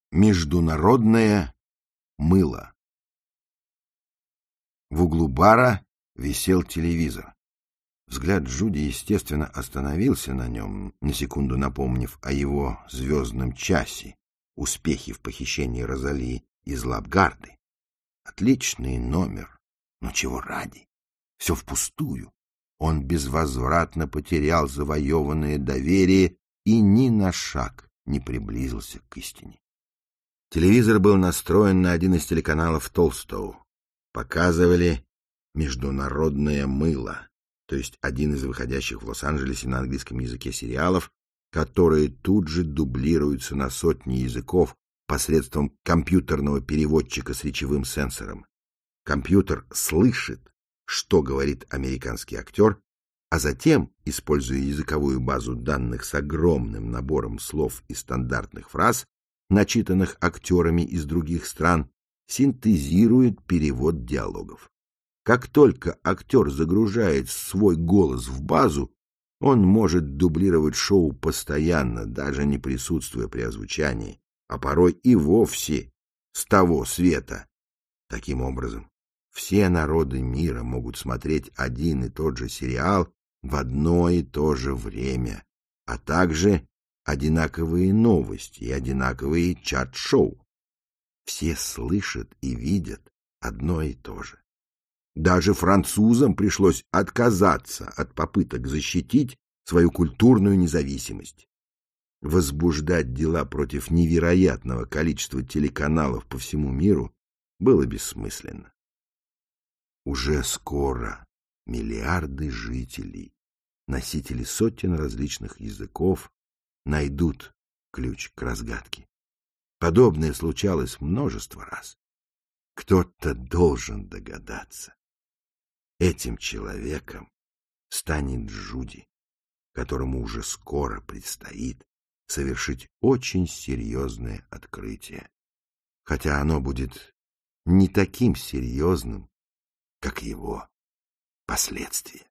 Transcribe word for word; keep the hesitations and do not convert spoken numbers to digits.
Международное мыло. В углу бара висел телевизор. Взгляд Джуди, естественно, остановился на нем, на секунду напомнив о его звездном часе, успехе в похищении Розали из Лапгарды. Отличный номер, но чего ради? Все впустую. Он безвозвратно потерял завоеванное доверие и ни на шаг не приблизился к истине. Телевизор был настроен на один из телеканалов Толстоу. Показывали «Международное мыло», то есть один из выходящих в Лос-Анджелесе на английском языке сериалов, которые тут же дублируются на сотни языков посредством компьютерного переводчика с речевым сенсором. Компьютер слышит, что говорит американский актер, а затем, используя языковую базу данных с огромным набором слов и стандартных фраз, начитанных актерами из других стран, синтезирует перевод диалогов. Как только актер загружает свой голос в базу, он может дублировать шоу постоянно, даже не присутствуя при озвучании, а порой и вовсе с того света. Таким образом, все народы мира могут смотреть один и тот же сериал в одно и то же время, а также одинаковые новости и одинаковые чат-шоу. Все слышат и видят одно и то же. Даже французам пришлось отказаться от попыток защитить свою культурную независимость. Возбуждать дела против невероятного количества телеканалов по всему миру было бессмысленно. Уже скоро миллиарды жителей, носители сотен различных языков, найдут ключ к разгадке. Подобное случалось множество раз. Кто-то должен догадаться. Этим человеком станет Джуди, которому уже скоро предстоит совершить очень серьезное открытие, хотя оно будет не таким серьезным, как его последствия.